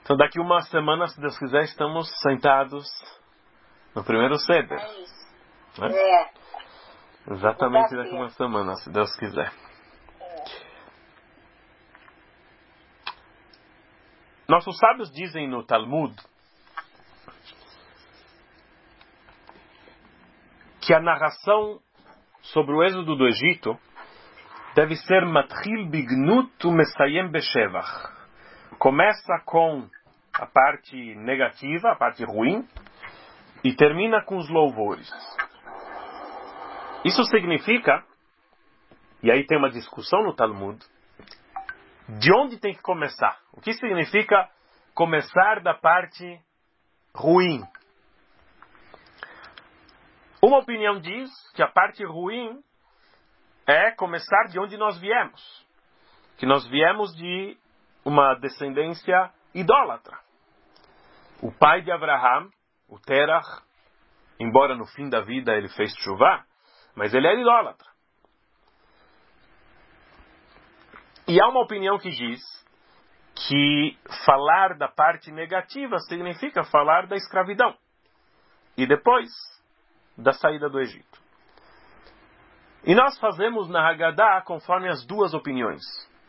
Então daqui uma semana, se Deus quiser, estamos sentados no primeiro Seder. É isso. Né? Exatamente daqui uma semana, se Deus quiser. Nossos sábios dizem no Talmud que a narração sobre o êxodo do Egito deve ser Matril Bignut Umesayem Beshevach. Começa com a parte negativa, a parte ruim, e termina com os louvores. Isso significa, e aí tem uma discussão no Talmud, de onde tem que começar? O que significa começar da parte ruim? Uma opinião diz que a parte ruim é começar de onde nós viemos. Que nós viemos de uma descendência idólatra. O pai de Abraham, o Terach, embora no fim da vida ele fez chuvá, mas ele era idólatra. E há uma opinião que diz que falar da parte negativa significa falar da escravidão. E depois da saída do Egito. E nós fazemos na Haggadah conforme as duas opiniões.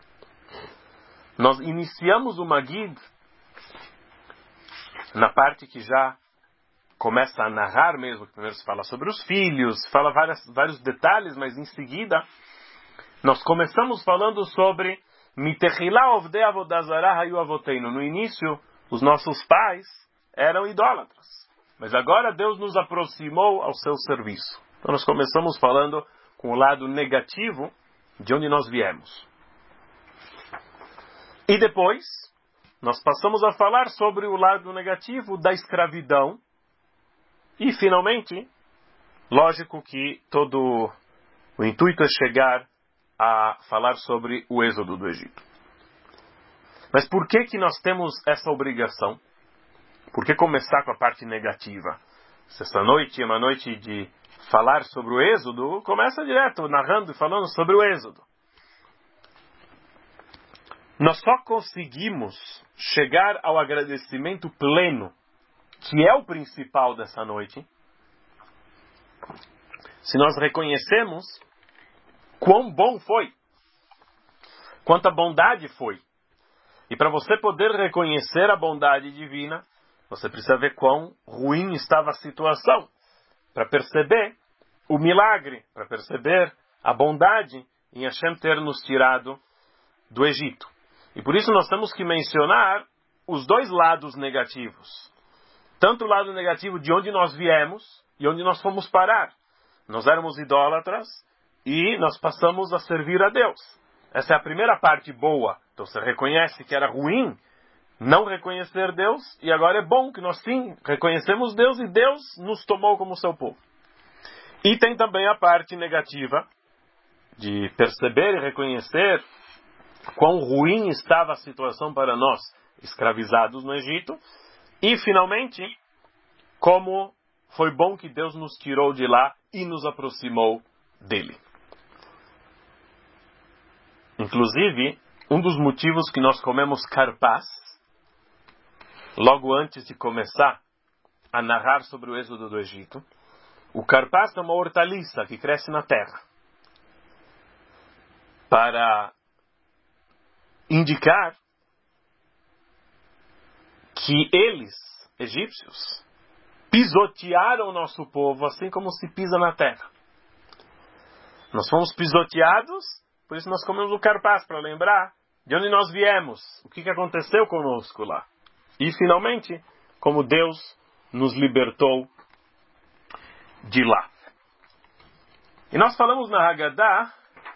Nós iniciamos o Magid na parte que já começa a narrar mesmo, que primeiro se fala sobre os filhos, fala vários detalhes, mas em seguida nós começamos falando sobre Mitechilá ovdei avodazará hayu avoteinu. No início, os nossos pais eram idólatras. Mas agora Deus nos aproximou ao seu serviço. Então nós começamos falando com o lado negativo de onde nós viemos. E depois, nós passamos a falar sobre o lado negativo da escravidão. E finalmente, lógico que todo o intuito é chegar a falar sobre o êxodo do Egito. Mas por que nós temos essa obrigação? Por que começar com a parte negativa? Se essa noite é uma noite de falar sobre o êxodo, começa direto, narrando e falando sobre o êxodo. Nós só conseguimos chegar ao agradecimento pleno, que é o principal dessa noite, se nós reconhecemos quão bom foi, quanta bondade foi. E para você poder reconhecer a bondade divina, você precisa ver quão ruim estava a situação, para perceber o milagre, para perceber a bondade em Hashem ter nos tirado do Egito. E por isso nós temos que mencionar os dois lados negativos. Tanto o lado negativo de onde nós viemos e onde nós fomos parar. Nós éramos idólatras e nós passamos a servir a Deus. Essa é a primeira parte boa. Então você reconhece que era ruim não reconhecer Deus, e agora é bom que nós sim reconhecemos Deus e Deus nos tomou como seu povo. E tem também a parte negativa de perceber e reconhecer quão ruim estava a situação para nós, escravizados no Egito, e finalmente, como foi bom que Deus nos tirou de lá e nos aproximou dele. Inclusive, um dos motivos que nós comemos carpaz, logo antes de começar a narrar sobre o êxodo do Egito, o carpaz é uma hortaliça que cresce na terra, para indicar que eles, egípcios, pisotearam o nosso povo assim como se pisa na terra. Nós fomos pisoteados, por isso nós comemos o carpaz, para lembrar de onde nós viemos, o que aconteceu conosco lá. E finalmente, como Deus nos libertou de lá. E nós falamos na Haggadah,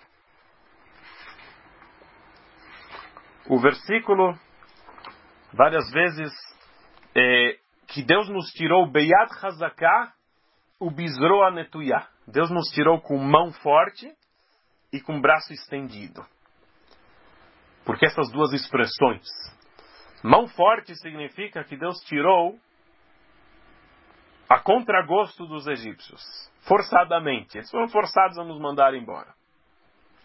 o versículo, várias vezes, que Deus nos tirou Beyad Hazaká, o Bizro Anetuyá. Deus nos tirou com mão forte e com braço estendido. Porque essas duas expressões, mão forte significa que Deus tirou a contragosto dos egípcios, forçadamente. Eles foram forçados a nos mandar embora.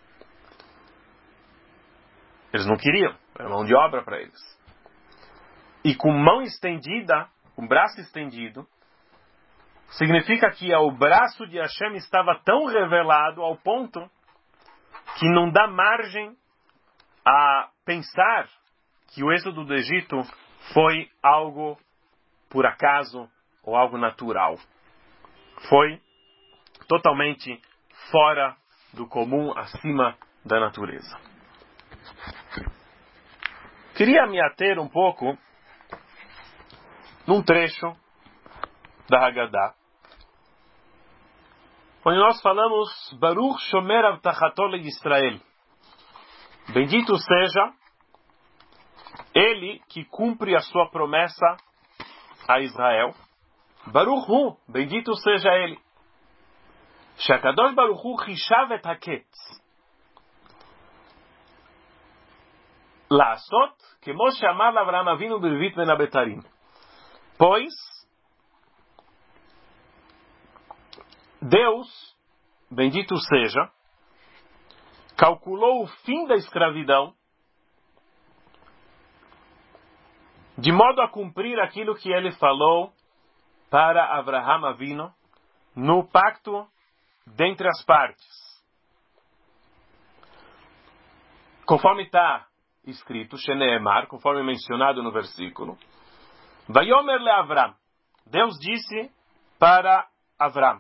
Eles não queriam, era mão de obra para eles. e com mão estendida, com braço estendido, significa que o braço de Hashem estava tão revelado ao ponto que não dá margem a pensar que o êxodo do Egito foi algo por acaso ou algo natural. Foi totalmente fora do comum, acima da natureza. Queria me ater um pouco num trecho da Haggadah, onde nós falamos Baruch Shomer Avtachato Israel. Bendito seja ele que cumpre a sua promessa a Israel. Baruch Hu, bendito seja ele. Shakadosh Baruch Hu Hishav et Haketz. Laasot, como chamava Avraham Avinu Bervit ben Abetarim. Pois Deus, bendito seja, calculou o fim da escravidão de modo a cumprir aquilo que ele falou para Avraham Avinu no pacto dentre as partes. Conforme está escrito, Sheneemar, conforme mencionado no versículo, Vayomer le Avram, Deus disse para Avram,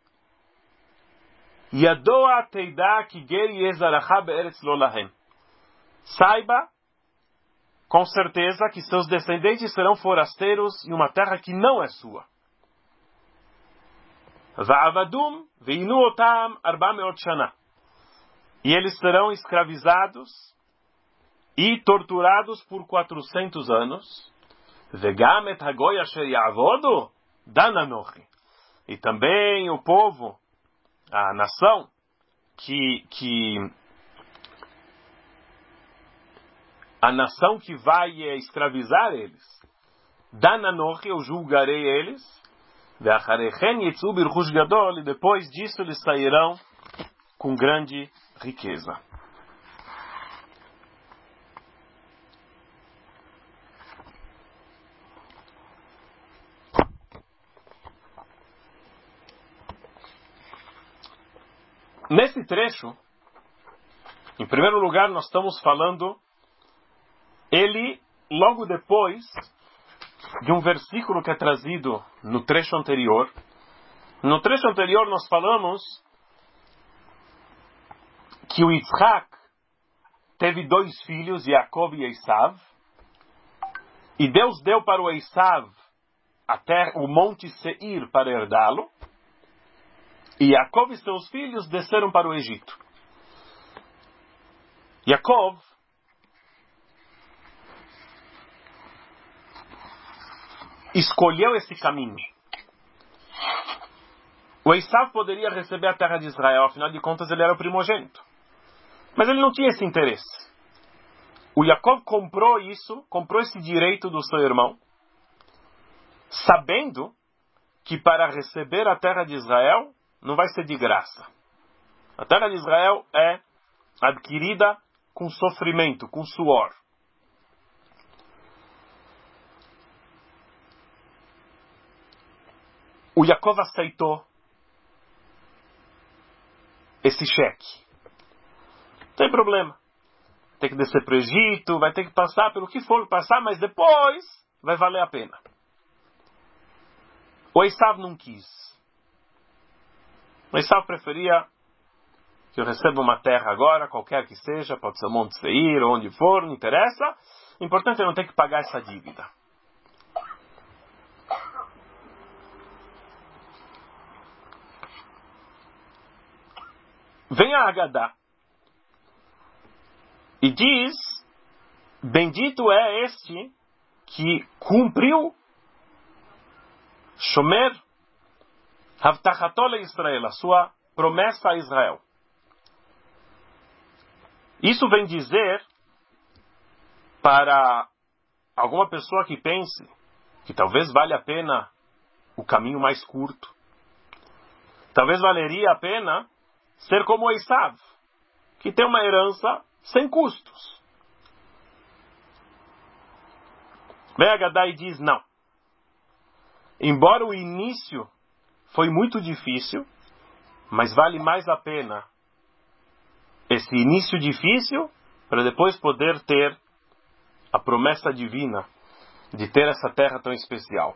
Yadoa teida ki ger yezaracha be'eretz lo lahem. Saiba, com certeza, que seus descendentes serão forasteiros em uma terra que não é sua. Va'avadum ve'inu otam 400 shana. E eles serão escravizados e torturados por 400 anos. Vegam et hagoy asher ya'avodu dan anochi. E também o povo, a nação que vai escravizar eles. Dan anochi, eu julgarei eles. Ve'acharechen yetzu birchush gadol, e depois disso eles sairão com grande riqueza. Nesse trecho, em primeiro lugar, nós estamos falando ele logo depois de um versículo que é trazido no trecho anterior. No trecho anterior nós falamos que o Yitzhak teve 2 filhos, Yaakov e Esav, e Deus deu para o Esav o monte Seir para herdá-lo, e Yaakov e seus filhos desceram para o Egito. Yaakov escolheu esse caminho. O Esav poderia receber a terra de Israel, afinal de contas ele era o primogênito. Mas ele não tinha esse interesse. O Yaakov comprou esse direito do seu irmão, sabendo que para receber a terra de Israel não vai ser de graça. A terra de Israel é adquirida com sofrimento, com suor. O Yaakov aceitou esse cheque. Não tem problema. Tem que descer para o Egito, vai ter que passar pelo que for passar, mas depois vai valer a pena. O Esav não quis. O Esav preferia que eu receba uma terra agora, qualquer que seja, pode ser o Monte Seir, onde for, não interessa. O importante é não ter que pagar essa dívida. Vem a Haggadah e diz, bendito é este que cumpriu Shomer Havtachato Israel, a sua promessa a Israel. Isso vem dizer para alguma pessoa que pense que talvez valha a pena o caminho mais curto. Talvez valeria a pena ser como Esav, que tem uma herança sem custos. Vem Agadá e diz, não. Embora o início foi muito difícil, mas vale mais a pena esse início difícil para depois poder ter a promessa divina de ter essa terra tão especial.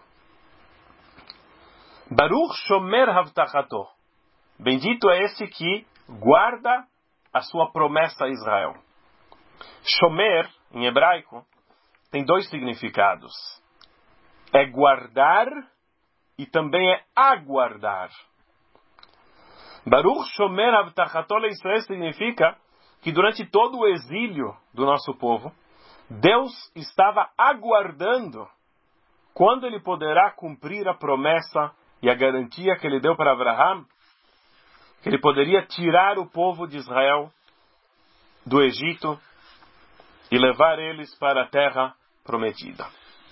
Baruch Shomer Havtachato. Bendito é esse que guarda a sua promessa a Israel. Shomer, em hebraico, tem dois significados. É guardar e também é aguardar. Baruch Shomer Havtachato Leisrael significa que durante todo o exílio do nosso povo, Deus estava aguardando quando ele poderá cumprir a promessa e a garantia que ele deu para Abraham, que ele poderia tirar o povo de Israel do Egito e levar eles para a terra prometida.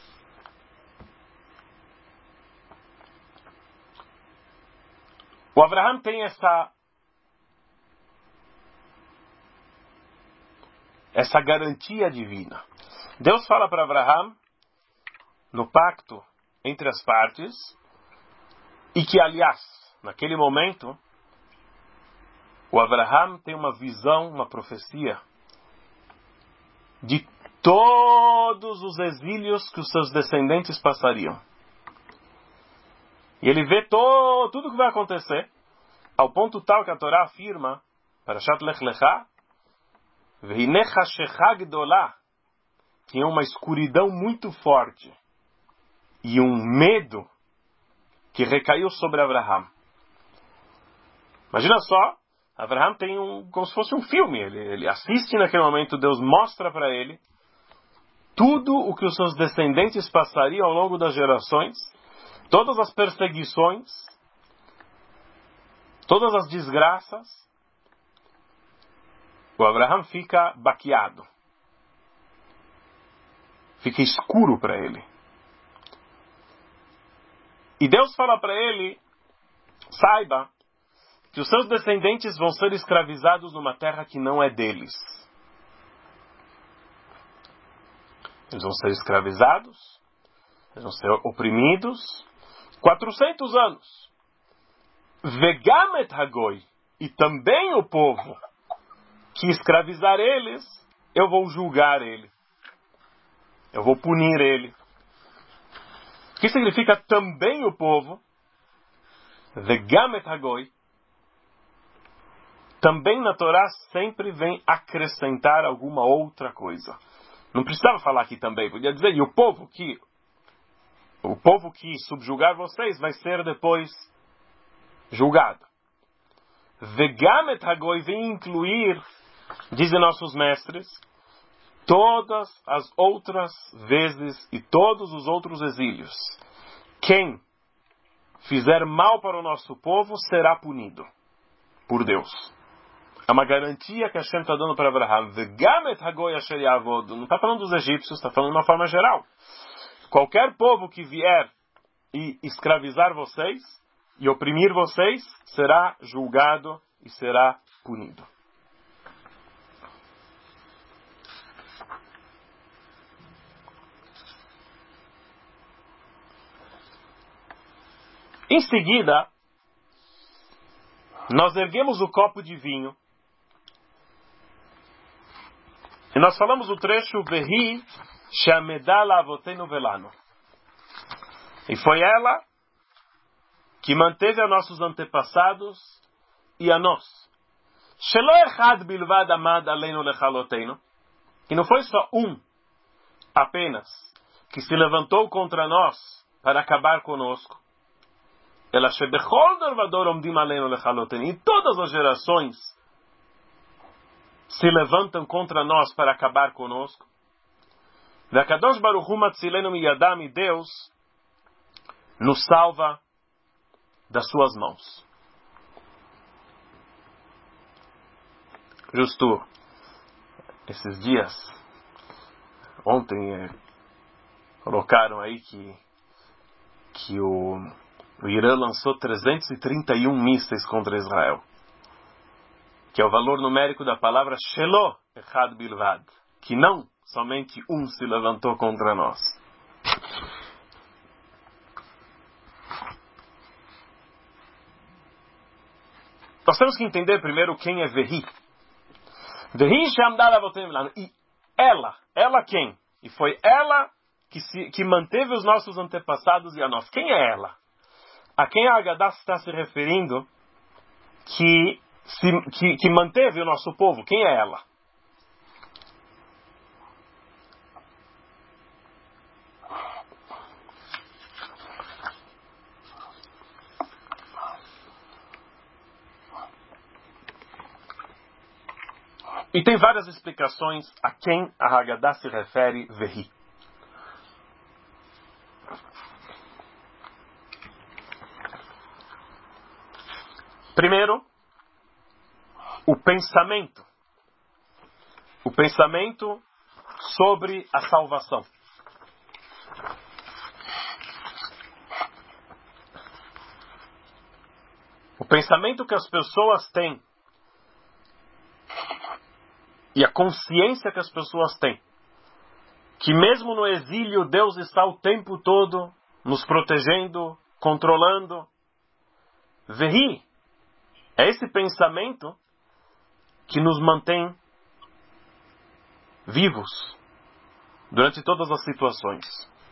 O Abraham tem essa garantia divina. Deus fala para Abraham, no pacto entre as partes, e que, aliás, naquele momento, o Abraham tem uma visão, uma profecia, de todos os exílios que os seus descendentes passariam. E ele vê tudo o que vai acontecer, ao ponto tal que a Torá afirma, Parashat Lech Lechá, tinha uma escuridão muito forte e um medo que recaiu sobre Abraham. Imagina só, Abraham tem como se fosse um filme, ele assiste naquele momento, Deus mostra para ele tudo o que os seus descendentes passariam ao longo das gerações, todas as perseguições, todas as desgraças. O Abraham fica baqueado. Fica escuro para ele. E Deus fala para ele, saiba que os seus descendentes vão ser escravizados numa terra que não é deles. Eles vão ser escravizados, eles vão ser oprimidos, 400 anos. Vegamet Hagoi, e também o povo que escravizar eles, eu vou julgar ele. Eu vou punir ele. O que significa também o povo? Vegamet Hagoi. Também na Torá sempre vem acrescentar alguma outra coisa. Não precisava falar aqui também. Podia dizer, e o povo que subjugar vocês vai ser depois julgado. Vegamet Hagoi vem incluir, dizem nossos mestres, todas as outras vezes e todos os outros exílios. Quem fizer mal para o nosso povo será punido por Deus. É uma garantia que Hashem está dando para Abraham. Vegamet Hagoi asher yavod. Não está falando dos egípcios, está falando de uma forma geral. Qualquer povo que vier e escravizar vocês e oprimir vocês será julgado e será punido. Em seguida, nós erguemos o copo de vinho e nós falamos o trecho Vehi She'ameda la'avoteinu velanu. E foi ela que manteve a nossos antepassados e a nós. Shelo echad bilvad amad aleinu lechaloteinu. E não foi só apenas, que se levantou contra nós para acabar conosco. Ela shebechol dorvador omdim aleinu lechaloteinu. E todas as gerações se levantam contra nós para acabar conosco. Ve'akadosh baruch hu matzilenu miyadam. E Deus nos salva das suas mãos. Justo esses dias, ontem, colocaram aí que o Irã lançou 331 mísseis contra Israel, que é o valor numérico da palavra Shelo Echad Bilvad, que não somente se levantou contra nós. Nós temos que entender primeiro quem é Vehi. Vehi Shamdar Avotem Lanu. E ela quem? E foi ela que manteve os nossos antepassados e a nós. Quem é ela? A quem a Haggadah está se referindo que manteve o nosso povo? Quem é ela? E tem várias explicações a quem a Haggadah se refere Vehi. Primeiro, o pensamento. O pensamento sobre a salvação. O pensamento que as pessoas têm e a consciência que as pessoas têm, que mesmo no exílio Deus está o tempo todo nos protegendo, controlando. Vehi é esse pensamento que nos mantém vivos durante todas as situações.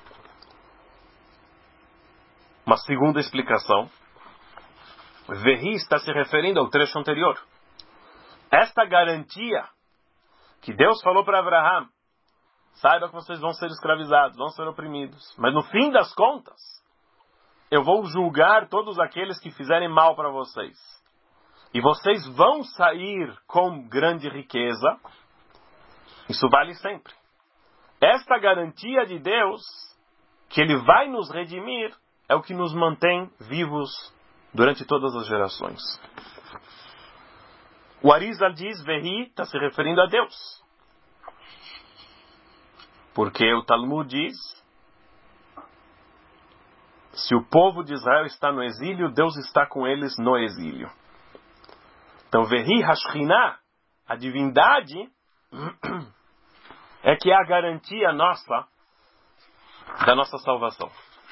Uma segunda explicação, Vehi está se referindo ao trecho anterior. Esta garantia que Deus falou para Abraham: saiba que vocês vão ser escravizados, vão ser oprimidos, mas no fim das contas, eu vou julgar todos aqueles que fizerem mal para vocês. E vocês vão sair com grande riqueza. Isso vale sempre. Esta garantia de Deus, que Ele vai nos redimir, é o que nos mantém vivos durante todas as gerações. O Arizal diz, Vehi está se referindo a Deus. Porque o Talmud diz, se o povo de Israel está no exílio, Deus está com eles no exílio. Então, Vehi Hashchinah, a divindade, é que é a garantia nossa, da nossa salvação.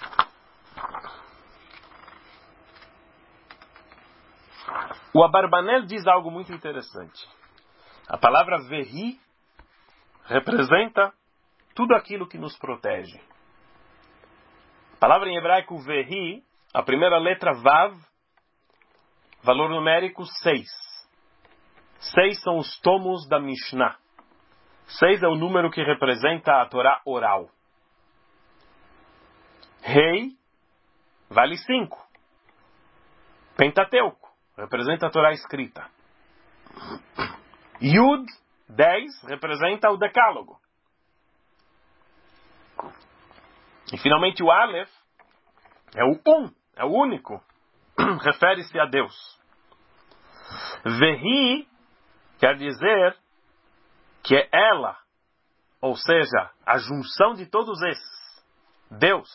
O Abarbanel diz algo muito interessante. A palavra Vehi representa tudo aquilo que nos protege. A palavra em hebraico Vehi, a primeira letra Vav, valor numérico 6. 6 são os tomos da Mishnah. 6 é o número que representa a Torá oral. Rei vale 5. Pentateuco representa a Torá escrita. Yud, 10, representa o Decálogo. E finalmente o Aleph é o é o único. Refere-se a Deus. Vehi quer dizer que é ela, ou seja, a junção de todos esses. Deus,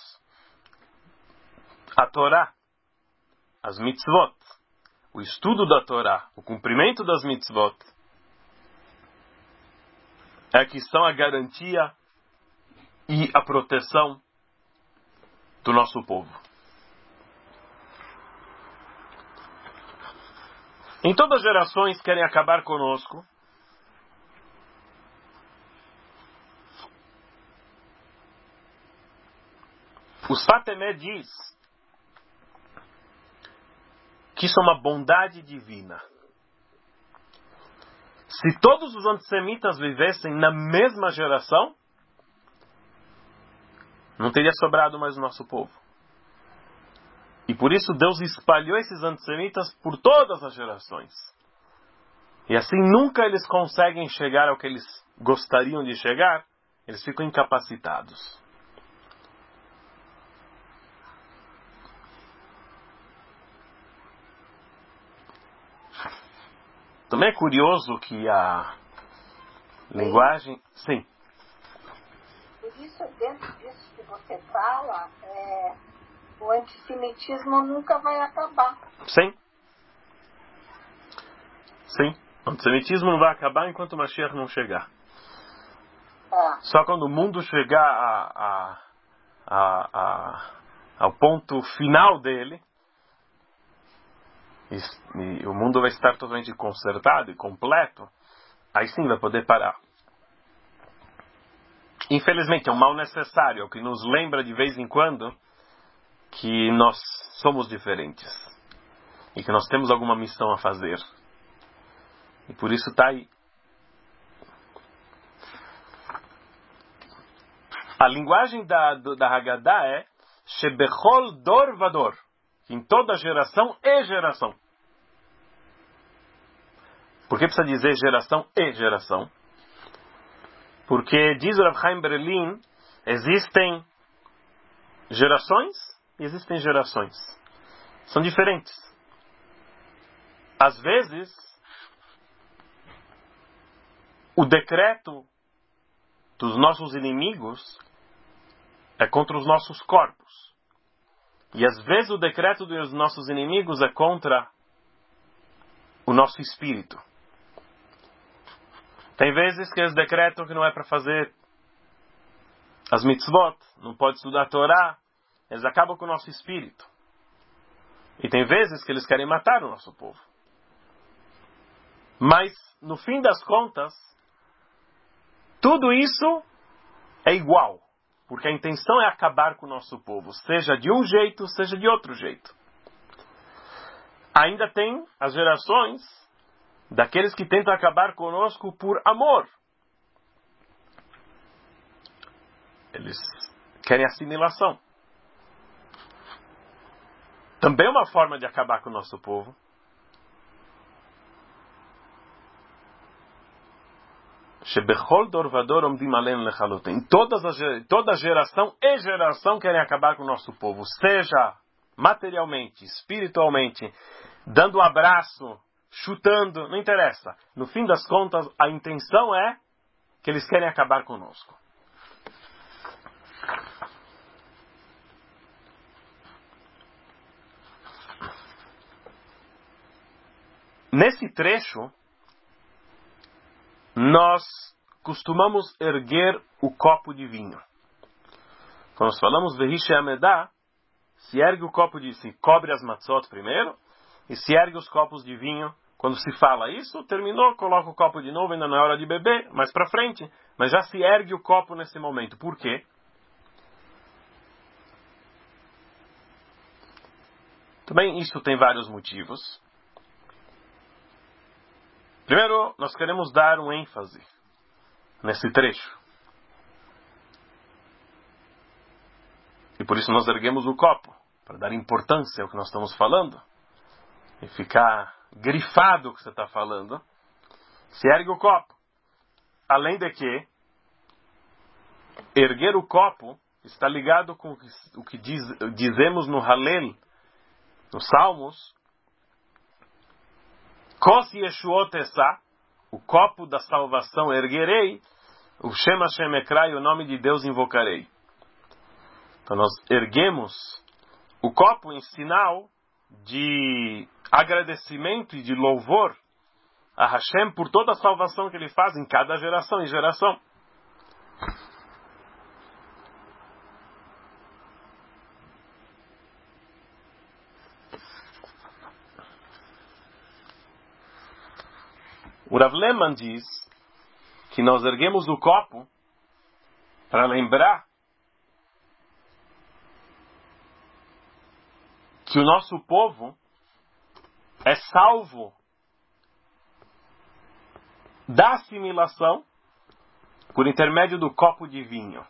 a Torá, as mitzvot, o estudo da Torá, o cumprimento das mitzvot, é que são a garantia e a proteção do nosso povo. Em todas as gerações querem acabar conosco. O Fatemé diz que isso é uma bondade divina. Se todos os antissemitas vivessem na mesma geração, não teria sobrado mais o nosso povo. E por isso Deus espalhou esses antissemitas por todas as gerações. E assim nunca eles conseguem chegar ao que eles gostariam de chegar, eles ficam incapacitados. Também é curioso que a linguagem... Sim. Por isso, dentro disso que você fala, o antissemitismo nunca vai acabar. Sim. Sim. O antissemitismo não vai acabar enquanto o Mashiach não chegar. Só quando o mundo chegar ao ponto final dele, e o mundo vai estar totalmente consertado e completo, aí sim vai poder parar. Infelizmente é um mal necessário, é o que nos lembra de vez em quando que nós somos diferentes e que nós temos alguma missão a fazer. E por isso está aí. A linguagem da Haggadah é Shebechol dor vador, em toda geração e geração. Por que precisa dizer geração e geração? Porque, diz o Rav Chaim Berlin, existem gerações e existem gerações. São diferentes. Às vezes, o decreto dos nossos inimigos é contra os nossos corpos. E às vezes o decreto dos nossos inimigos é contra o nosso espírito. Tem vezes que eles decretam que não é para fazer as mitzvot, não pode estudar a Torá, eles acabam com o nosso espírito. E tem vezes que eles querem matar o nosso povo. Mas, no fim das contas, tudo isso é igual, porque a intenção é acabar com o nosso povo, seja de um jeito, seja de outro jeito. Ainda tem as gerações daqueles que tentam acabar conosco por amor. Eles querem assimilação. Também é uma forma de acabar com o nosso povo. Toda geração e geração querem acabar com o nosso povo, seja materialmente, espiritualmente, dando um abraço, chutando, não interessa. No fim das contas, a intenção é que eles querem acabar conosco. Nesse trecho, nós costumamos erguer o copo de vinho. Quando nós falamos Vehishe Amedah, se ergue o copo de... se cobre as matzot primeiro, e se ergue os copos de vinho. Quando se fala isso, terminou, coloca o copo de novo, ainda não é hora de beber, mais para frente. Mas já se ergue o copo nesse momento. Por quê? Também isso tem vários motivos. Primeiro, nós queremos dar um ênfase nesse trecho. E por isso nós erguemos o copo, para dar importância ao que nós estamos falando. E ficar grifado o que você está falando. Se ergue o copo. Além de que, erguer o copo está ligado com o que dizemos no Halel, nos Salmos. Kos Yeshuot Esá, o copo da salvação erguerei, o Shem Hashem Ekrai, o nome de Deus invocarei. Então nós erguemos o copo em sinal de agradecimento e de louvor a Hashem por toda a salvação que Ele faz em cada geração e geração. O Rav Lehman diz que nós erguemos o copo para lembrar que o nosso povo é salvo da assimilação por intermédio do copo de vinho.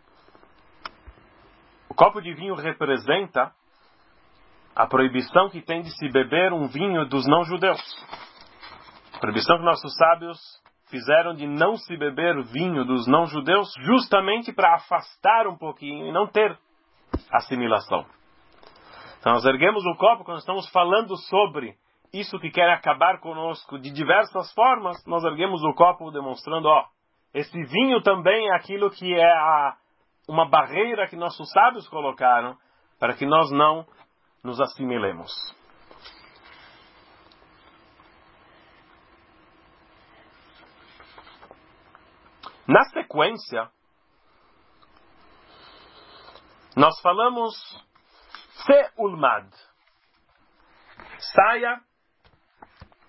O copo de vinho representa a proibição que tem de se beber um vinho dos não-judeus. A proibição que nossos sábios fizeram de não se beber vinho dos não-judeus justamente para afastar um pouquinho e não ter assimilação. Então nós erguemos o copo quando estamos falando sobre isso que quer acabar conosco de diversas formas. Nós erguemos o copo demonstrando, esse vinho também é aquilo que é uma barreira que nossos sábios colocaram para que nós não nos assimilemos. Na sequência, nós falamos Se Ulmad. Saia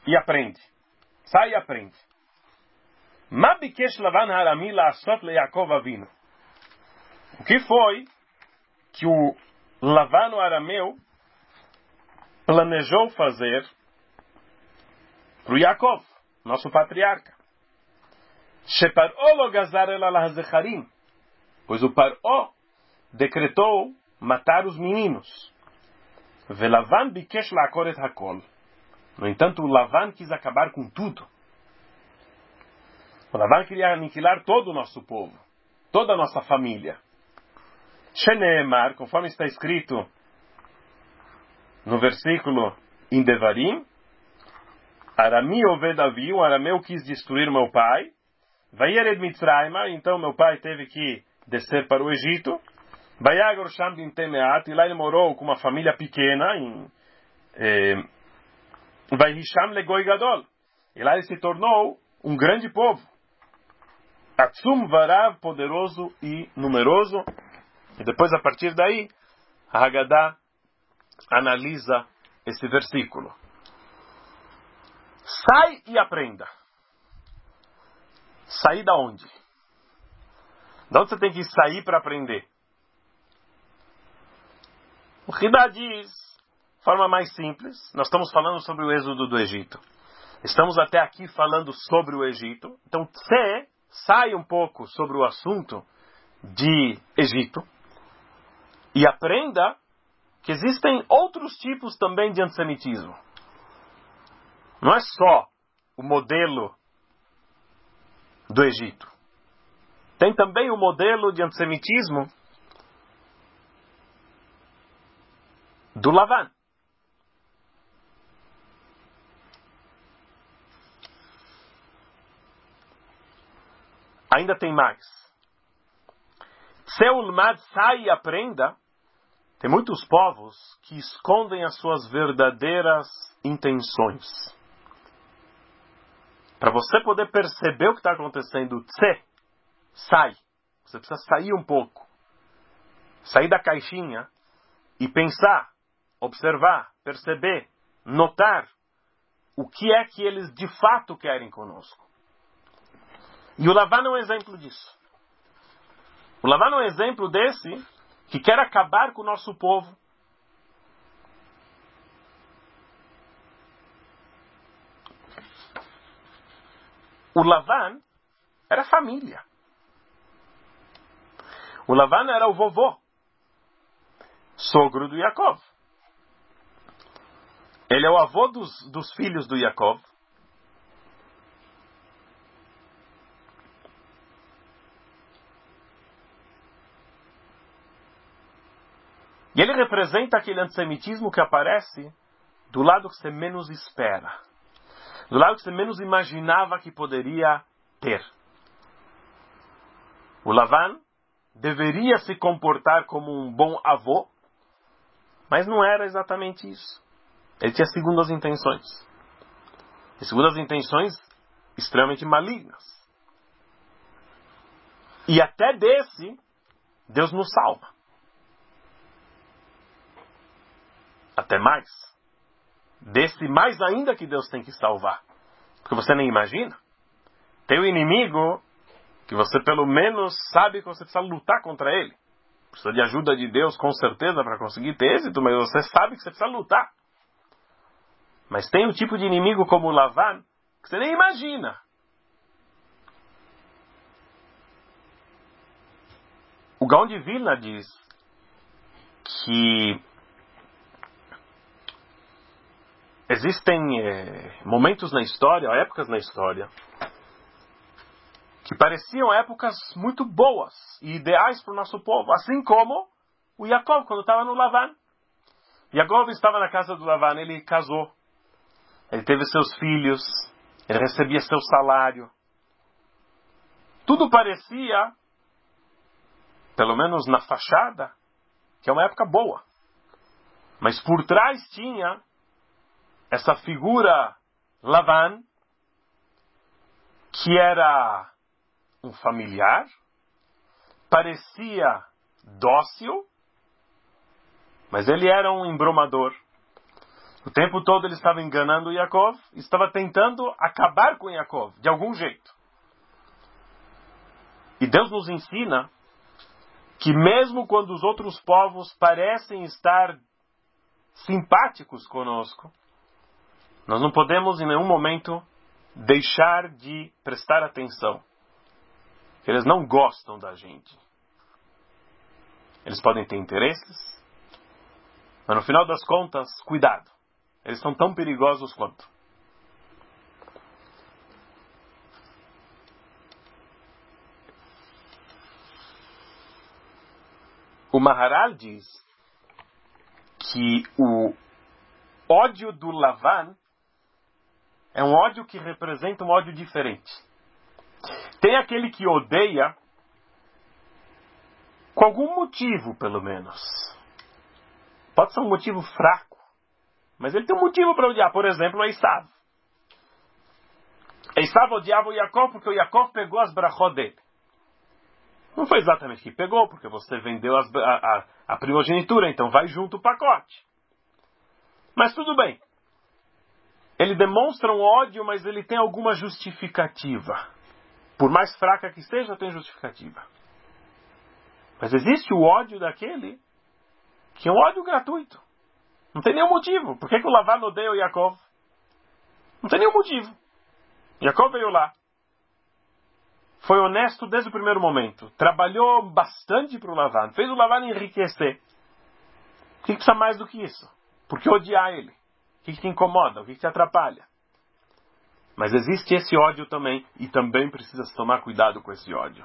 e aprende. Sai e aprende. Ma bikesh Lavan Harami la'asot leYaakov Avinu. O que foi que o Lavan o arameu planejou fazer para o Yaakov, nosso patriarca? Shepar'o lo gazar el al hazecharim, pois o Par'ó decretou matar os meninos. Velavan bikesh la'akor et hakol. No entanto, o Lavan quis acabar com tudo. O Lavan queria aniquilar todo o nosso povo, toda a nossa família. Sheneemar, conforme está escrito no versículo em Devarim, Arami oved avi, o arameu quis destruir meu pai. Vayered Mitzrayma, então meu pai teve que descer para o Egito. Vayagor Sham bintemeat, e lá ele morou com uma família pequena. Vayhisham legoi gadol, e lá ele se tornou um grande povo. Atzum varav, poderoso e numeroso. E depois, a partir daí, a Haggadah analisa esse versículo. Sai e aprenda. Sair da onde? Da onde você tem que sair para aprender? O Hidá diz, de forma mais simples, nós estamos falando sobre o êxodo do Egito. Estamos até aqui falando sobre o Egito. Então, sai um pouco sobre o assunto de Egito e aprenda que existem outros tipos também de antissemitismo. Não é só o modelo do Egito. Tem também o modelo de antissemitismo do Lavan. Ainda tem mais. Se Ulmad sai e aprenda, tem muitos povos que escondem as suas verdadeiras intenções. Para você poder perceber o que está acontecendo, sai. Você precisa sair um pouco. Sair da caixinha e pensar, observar, perceber, notar o que é que eles de fato querem conosco. E o Lavan é um exemplo disso. O Lavan é um exemplo desse que quer acabar com o nosso povo. O Lavan era família. O Lavan era o vovô, sogro do Yaakov. Ele é o avô dos filhos do Yaakov. E ele representa aquele antissemitismo que aparece do lado que você menos espera. Do lado que você menos imaginava que poderia ter. O Lavan deveria se comportar como um bom avô, mas não era exatamente isso. Ele tinha segundas intenções. E segundas intenções extremamente malignas. E até desse, Deus nos salva. Até mais. Desse mais ainda que Deus tem que salvar. Porque você nem imagina. Tem um inimigo que você pelo menos sabe que você precisa lutar contra ele. Precisa de ajuda de Deus com certeza para conseguir ter êxito, mas você sabe que você precisa lutar. Mas tem um tipo de inimigo como o Lavan que você nem imagina. O Gaon de Vilna diz que existem momentos na história, épocas na história, que pareciam épocas muito boas e ideais para o nosso povo. Assim como o Yaakov, quando estava no Lavan. Yaakov estava na casa do Lavan, ele casou. Ele teve seus filhos, ele recebia seu salário. Tudo parecia, pelo menos na fachada, que é uma época boa. Mas por trás tinha essa figura Lavan, que era um familiar, parecia dócil, mas ele era um embromador. O tempo todo ele estava enganando Yaakov, estava tentando acabar com Yaakov, de algum jeito. E Deus nos ensina que mesmo quando os outros povos parecem estar simpáticos conosco, nós não podemos em nenhum momento deixar de prestar atenção. Eles não gostam da gente. Eles podem ter interesses, mas no final das contas, cuidado. Eles são tão perigosos quanto. O Maharal diz que o ódio do Lavan é um ódio que representa um ódio diferente. Tem aquele que odeia com algum motivo, pelo menos. Pode ser um motivo fraco, mas ele tem um motivo para odiar. Por exemplo, Esav. Esav odiava o Yaakov porque o Yaakov pegou as brachot dele. Não foi exatamente que pegou, porque você vendeu a primogenitura, então vai junto o pacote. Mas tudo bem. Ele demonstra um ódio, mas ele tem alguma justificativa. Por mais fraca que seja, tem justificativa. Mas existe o ódio daquele que é um ódio gratuito. Não tem nenhum motivo. Por que o Lavan odeia o Yaakov? Não tem nenhum motivo. Yaakov veio lá. Foi honesto desde o primeiro momento. Trabalhou bastante para o Lavan. Fez o Lavan enriquecer. O que precisa mais do que isso? Por que odiar ele? O que te incomoda? O que te atrapalha? Mas existe esse ódio também. E também precisa se tomar cuidado com esse ódio.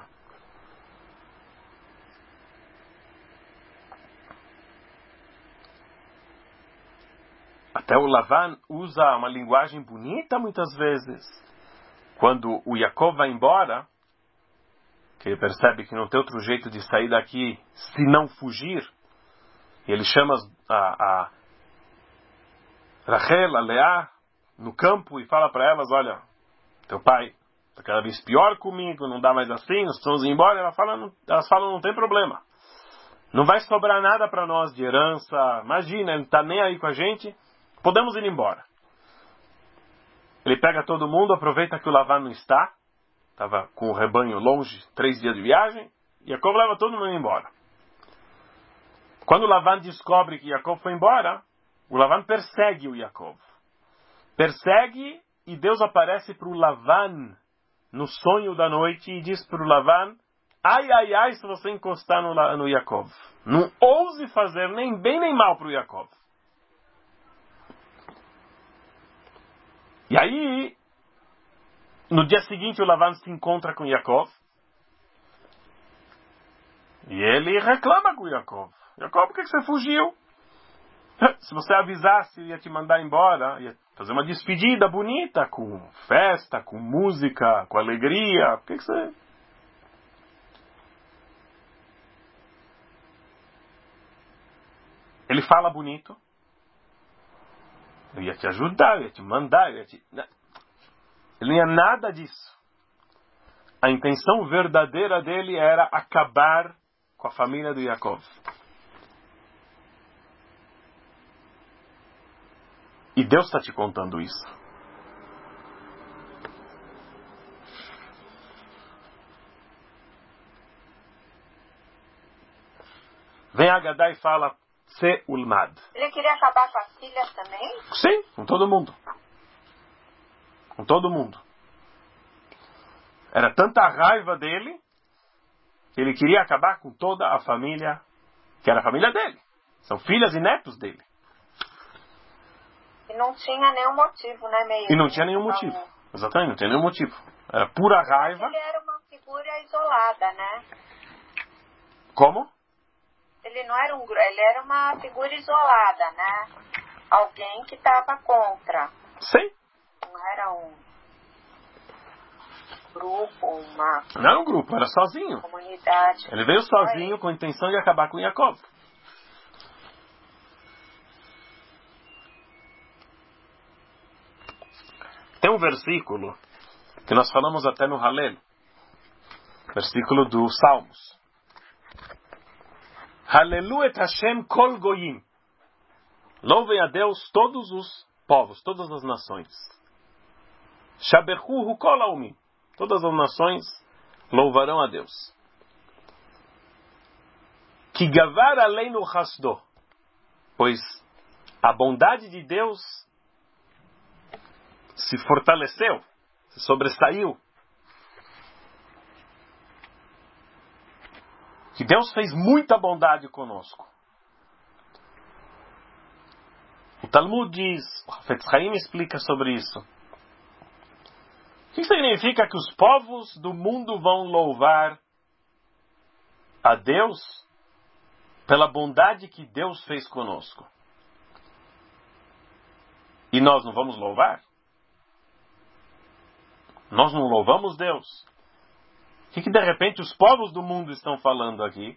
Até o Lavan usa uma linguagem bonita muitas vezes. Quando o Yaakov vai embora, que ele percebe que não tem outro jeito de sair daqui se não fugir, e ele chama a Rachel, a Leá, no campo e fala para elas, olha, teu pai está cada vez pior comigo, não dá mais assim, nós precisamos ir embora. Elas falam, não tem problema. Não vai sobrar nada para nós de herança. Imagina, ele não está nem aí com a gente. Podemos ir embora. Ele pega todo mundo, aproveita que o Lavan não está. Estava com o rebanho longe, 3 dias de viagem. E Yaakov leva todo mundo embora. Quando o Lavan descobre que Yaakov foi embora, o Lavan persegue o Yaakov. Persegue e Deus aparece para o Lavan no sonho da noite e diz para o Lavan, ai, ai, ai, se você encostar no Yaakov. Não ouse fazer nem bem nem mal para o Yaakov. E aí, no dia seguinte, o Lavan se encontra com Yaakov. E ele reclama com Yaakov. Yaakov, por que você fugiu? Se você avisasse, eu ia te mandar embora. Ia fazer uma despedida bonita, com festa, com música, com alegria. Por que você... Ele fala bonito. Eu ia te ajudar, eu ia te mandar, eu ia te... Ele não ia nada disso. A intenção verdadeira dele era acabar com a família do Yaakov. E Deus está te contando isso. Vem Agadá e fala, Se ulmad. Ele queria acabar com as filhas também? Sim, com todo mundo. Com todo mundo. Era tanta raiva dele, que ele queria acabar com toda a família, que era a família dele. São filhas e netos dele. E não tinha nenhum motivo, né, meio? E não tinha nenhum motivo. Exatamente, não tinha nenhum motivo. Era pura raiva. Ele era uma figura isolada, né? Como? Ele não era ele era uma figura isolada, né? Alguém que estava contra. Sim. Não era um grupo, uma... Não era um grupo, era sozinho. Comunidade. Ele veio sozinho com a intenção de acabar com Yaakov. Tem um versículo que nós falamos até no Halel. Versículo do Salmos. Halelu et Hashem kol goyim. Louvem a Deus todos os povos, todas as nações. Shabechuhu kol haumim. Todas as nações louvarão a Deus. Ki gavar aleinu chasdo. Pois a bondade de Deus se fortaleceu, se sobressaiu. Que Deus fez muita bondade conosco. O Talmud diz, o Hafetz Haim explica sobre isso. O que significa que os povos do mundo vão louvar a Deus pela bondade que Deus fez conosco? E nós não vamos louvar? Nós não louvamos Deus? O que de repente os povos do mundo estão falando aqui?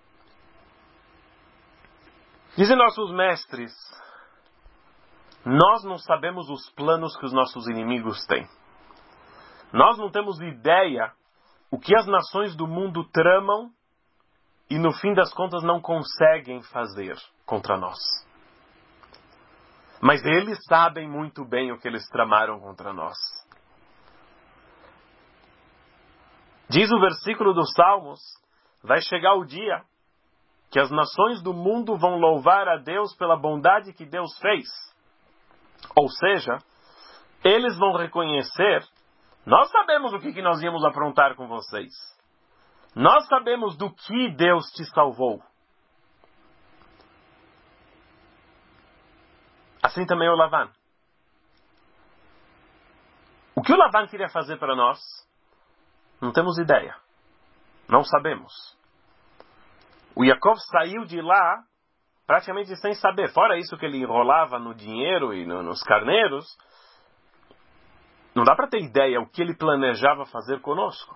Dizem nossos mestres, nós não sabemos os planos que os nossos inimigos têm. Nós não temos ideia o que as nações do mundo tramam e no fim das contas não conseguem fazer contra nós. Mas eles sabem muito bem o que eles tramaram contra nós. Diz o versículo dos Salmos, vai chegar o dia que as nações do mundo vão louvar a Deus pela bondade que Deus fez. Ou seja, eles vão reconhecer, nós sabemos o que nós íamos aprontar com vocês. Nós sabemos do que Deus te salvou. Assim também o Lavan. O que o Lavan queria fazer para nós? Não temos ideia. Não sabemos. O Yaakov saiu de lá praticamente sem saber. Fora isso que ele enrolava no dinheiro e nos carneiros, não dá para ter ideia o que ele planejava fazer conosco.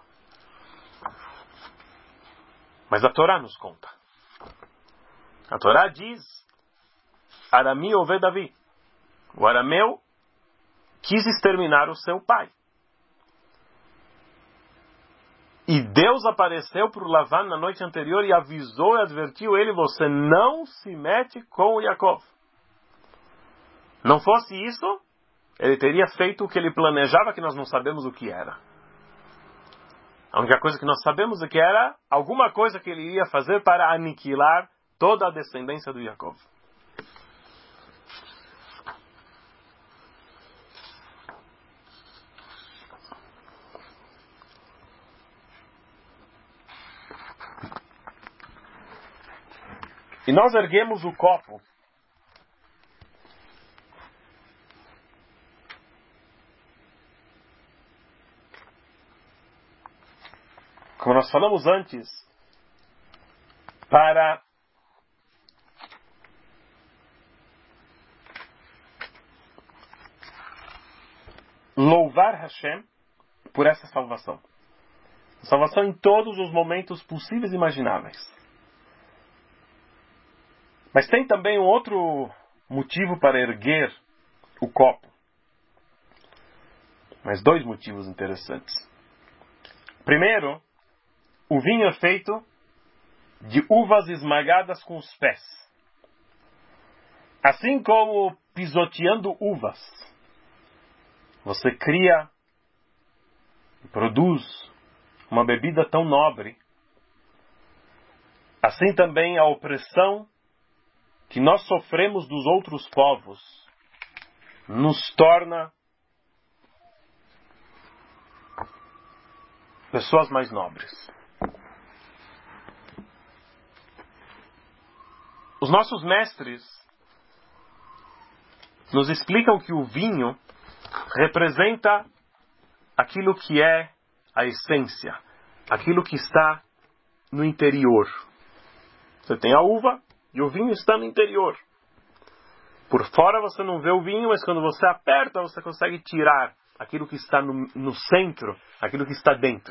Mas a Torá nos conta. A Torá diz, Arami Oved Davi. O arameu quis exterminar o seu pai. E Deus apareceu para o Lavan na noite anterior e avisou e advertiu ele, você não se mete com o Yaakov. Não fosse isso, ele teria feito o que ele planejava, que nós não sabemos o que era. A única coisa que nós sabemos é que era alguma coisa que ele ia fazer para aniquilar toda a descendência do Yaakov. E nós erguemos o copo como nós falamos antes, para louvar Hashem por essa salvação. Salvação em todos os momentos possíveis e imagináveis. Mas tem também um outro motivo para erguer o copo. Mas dois motivos interessantes. Primeiro, o vinho é feito de uvas esmagadas com os pés. Assim como pisoteando uvas, você cria e produz uma bebida tão nobre. Assim também a opressão que nós sofremos dos outros povos nos torna pessoas mais nobres. Os nossos mestres nos explicam que o vinho representa aquilo que é a essência, aquilo que está no interior. Você tem a uva e o vinho está no interior. Por fora você não vê o vinho, mas quando você aperta, você consegue tirar aquilo que está no centro, aquilo que está dentro.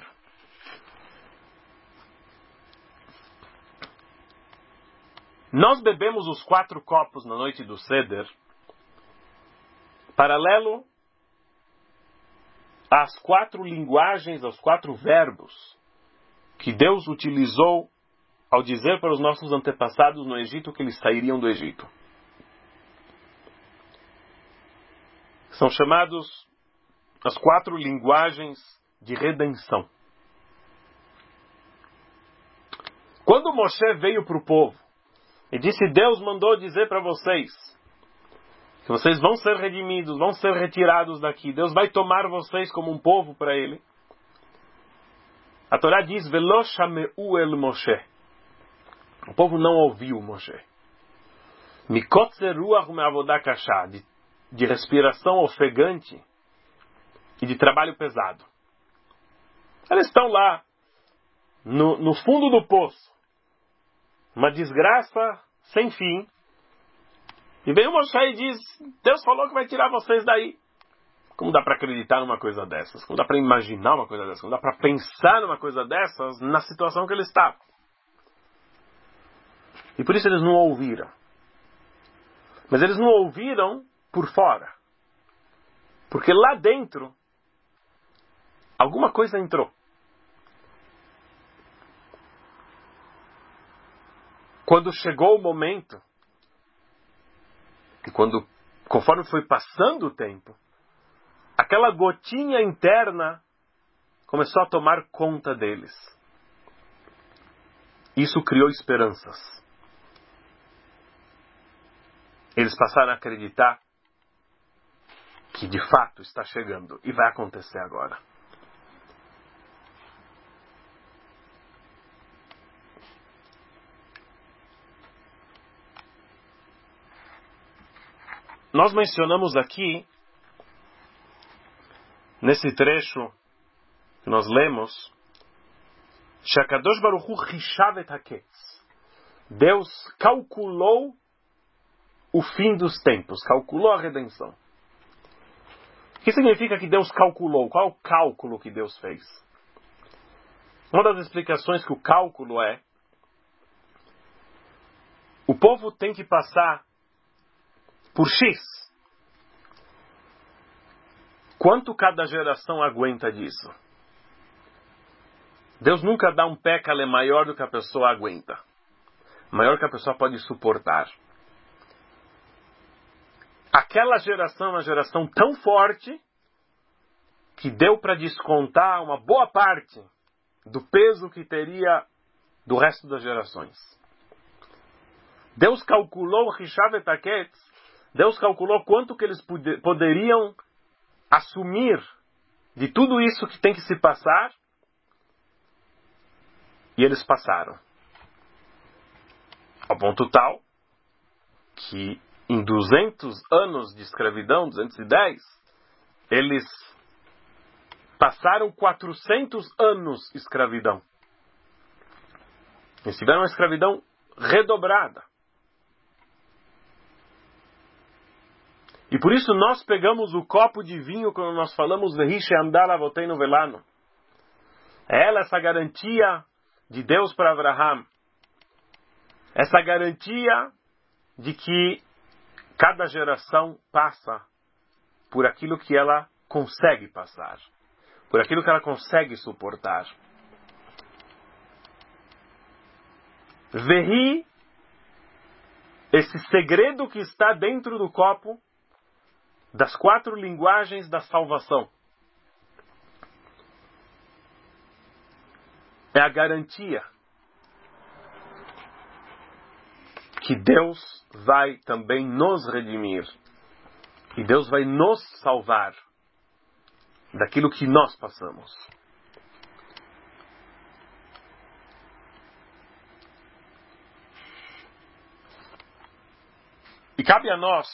Nós bebemos os 4 copos na noite do Seder, paralelo às 4 linguagens, aos 4 verbos que Deus utilizou ao dizer para os nossos antepassados no Egito que eles sairiam do Egito. São chamados as 4 linguagens de redenção. Quando Moshe veio para o povo e disse: Deus mandou dizer para vocês que vocês vão ser redimidos, vão ser retirados daqui, Deus vai tomar vocês como um povo para Ele. A Torá diz: Velo shameu el Moshe. O povo não ouviu Moshe. Mikotze ruach me'avodah kashá, de respiração ofegante e de trabalho pesado. Eles estão lá, no fundo do poço, uma desgraça sem fim. E vem o Moshe e diz: Deus falou que vai tirar vocês daí. Como dá para acreditar numa coisa dessas? Como dá para imaginar uma coisa dessas? Como dá para pensar numa coisa dessas na situação que ele está? E por isso eles não ouviram. Mas eles não ouviram por fora. Porque lá dentro, alguma coisa entrou. Quando chegou o momento, e conforme foi passando o tempo, aquela gotinha interna começou a tomar conta deles. Isso criou esperanças. Eles passaram a acreditar que de fato está chegando e vai acontecer agora. Nós mencionamos aqui, nesse trecho que nós lemos, Shakadosh Baruch Hu Hishav et Haketz. Deus calculou o fim dos tempos, calculou a redenção. O que significa que Deus calculou? Qual é o cálculo que Deus fez? Uma das explicações que o cálculo é: o povo tem que passar por X. Quanto cada geração aguenta disso? Deus nunca dá um pécale maior do que a pessoa aguenta. Maior que a pessoa pode suportar. Aquela geração é uma geração tão forte que deu para descontar uma boa parte do peso que teria do resto das gerações. Deus calculou o Hishav et Haketz. Deus calculou quanto que eles poderiam assumir de tudo isso que tem que se passar. E eles passaram. Ao ponto tal que em 200 anos de escravidão, 210, eles passaram 400 anos de escravidão. Eles tiveram uma escravidão redobrada. E por isso nós pegamos o copo de vinho quando nós falamos Vehi she'amda la'avoteinu velanu. É essa garantia de Deus para Abraham. Essa garantia de que cada geração passa por aquilo que ela consegue passar. Por aquilo que ela consegue suportar. Vehi, esse segredo que está dentro do copo, das 4 linguagens da salvação. É a garantia que Deus vai também nos redimir. E Deus vai nos salvar daquilo que nós passamos. E cabe a nós,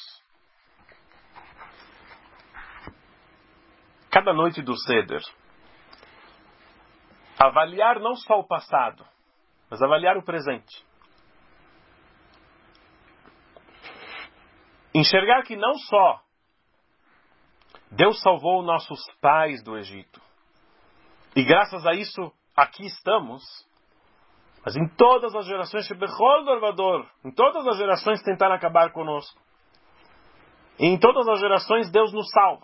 cada noite do Seder, avaliar não só o passado, mas avaliar o presente. Enxergar que não só Deus salvou nossos pais do Egito, e graças a isso aqui estamos, mas em todas as gerações, em todas as gerações tentaram acabar conosco. E em todas as gerações Deus nos salva.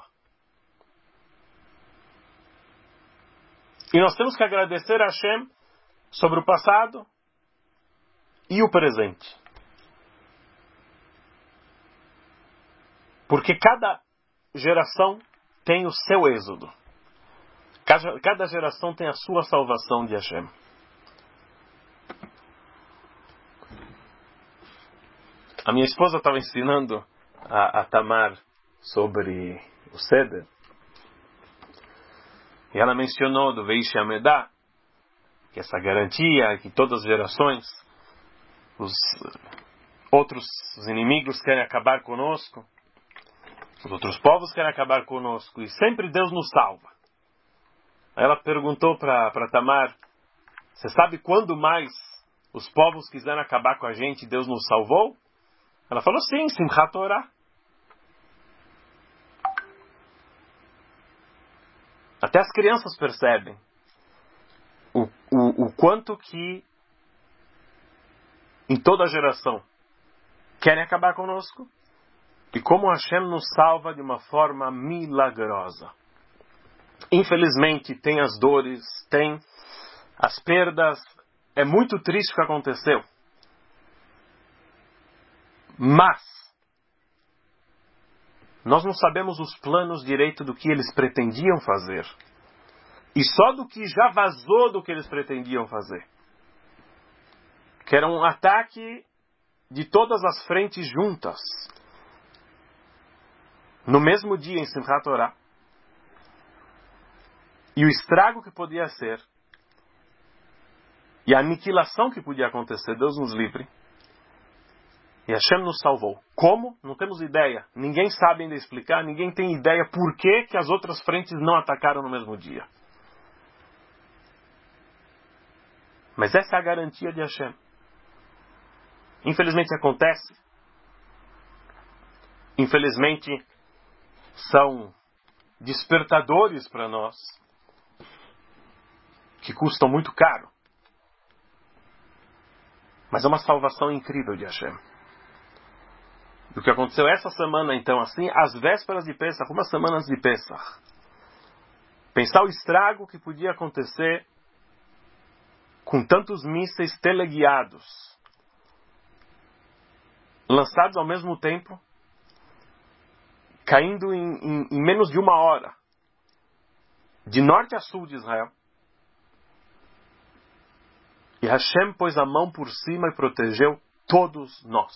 E nós temos que agradecer a Hashem sobre o passado e o presente. Porque cada geração tem o seu êxodo. Cada geração tem a sua salvação de Hashem. A minha esposa estava ensinando a Tamar sobre o Seder. E ela mencionou do Veish Amedá, que essa garantia, que todas as gerações, os outros inimigos querem acabar conosco, os outros povos querem acabar conosco, e sempre Deus nos salva. Aí ela perguntou para Tamar, você sabe quando mais os povos quiseram acabar com a gente e Deus nos salvou? Ela falou, sim, Simchat Torah. Até as crianças percebem o quanto que em toda a geração querem acabar conosco e como Hashem nos salva de uma forma milagrosa. Infelizmente tem as dores, tem as perdas, é muito triste o que aconteceu. Mas nós não sabemos os planos direito do que eles pretendiam fazer. E só do que já vazou do que eles pretendiam fazer. Que era um ataque de todas as frentes juntas. No mesmo dia em Simchat Torah. E o estrago que podia ser. E a aniquilação que podia acontecer. Deus nos livre. E Hashem nos salvou. Como? Não temos ideia. Ninguém sabe ainda explicar. Ninguém tem ideia por que as outras frentes não atacaram no mesmo dia. Mas essa é a garantia de Hashem. Infelizmente acontece. Infelizmente são despertadores para nós que custam muito caro. Mas é uma salvação incrível de Hashem. O que aconteceu essa semana, então, assim, às vésperas de Pesach, umas semanas de Pesach. Pensar o estrago que podia acontecer com tantos mísseis teleguiados, lançados ao mesmo tempo, caindo em menos de uma hora, de norte a sul de Israel. E Hashem pôs a mão por cima e protegeu todos nós.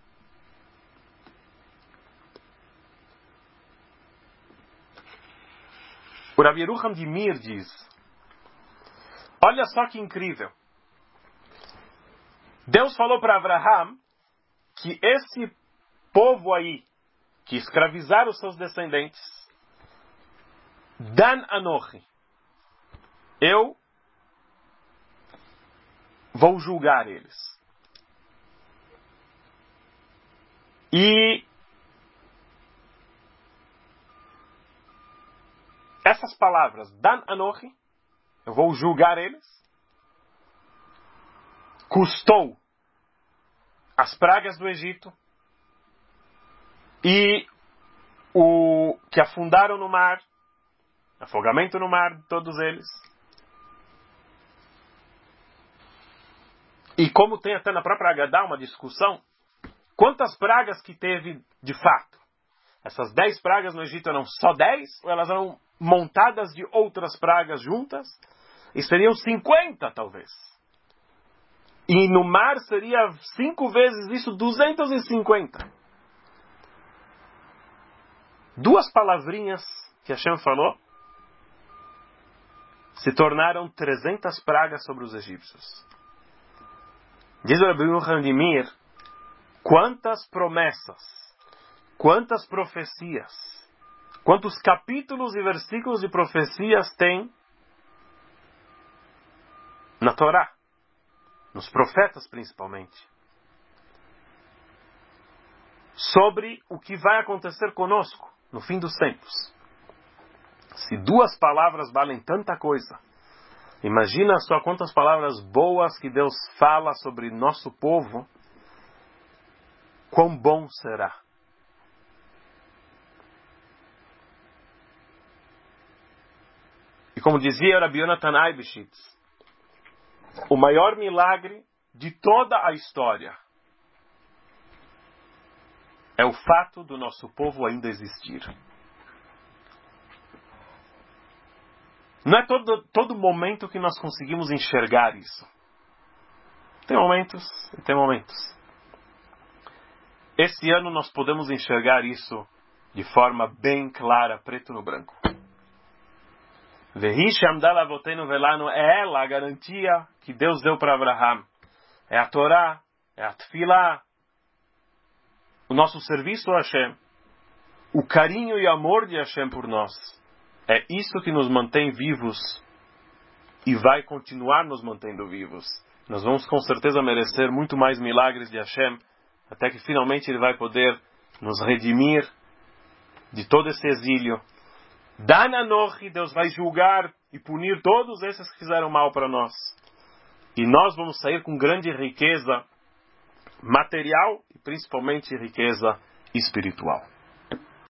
O Rabi Yerucham de Mir diz, olha só que incrível. Deus falou para Abraham que esse povo aí, que escravizaram os seus descendentes, Dan Anochi, eu vou julgar eles. E essas palavras, Dan Anochi, eu vou julgar eles, custou as pragas do Egito e o que afundaram no mar, afogamento no mar, todos eles. E como tem até na própria Agadá uma discussão, quantas pragas que teve de fato? Essas 10 pragas no Egito eram só 10? Ou elas eram montadas de outras pragas juntas? E seriam 50 talvez. E no mar seria 5 vezes isso, 250. 2 palavrinhas que Hashem falou se tornaram 300 pragas sobre os egípcios. Diz o Rabi Yerucham de Mir, quantas promessas, quantas profecias, quantos capítulos e versículos de profecias tem na Torá, nos profetas principalmente, sobre o que vai acontecer conosco no fim dos tempos. Se 2 palavras valem tanta coisa, imagina só quantas palavras boas que Deus fala sobre nosso povo, quão bom será. E como dizia Rabbi Yonatan Eibeshitz, o maior milagre de toda a história é o fato do nosso povo ainda existir. Não é todo momento que nós conseguimos enxergar isso. Tem momentos e tem momentos. Esse ano nós podemos enxergar isso de forma bem clara, preto no branco. Vehi Shamdal Avotenu Velano é ela a garantia que Deus deu para Abraham. É a Torá, é a Tfilah, o nosso serviço a Hashem, o carinho e amor de Hashem por nós. É isso que nos mantém vivos e vai continuar nos mantendo vivos. Nós vamos com certeza merecer muito mais milagres de Hashem, até que finalmente Ele vai poder nos redimir de todo esse exílio. Dananochi, Deus vai julgar e punir todos esses que fizeram mal para nós. E nós vamos sair com grande riqueza material e principalmente riqueza espiritual.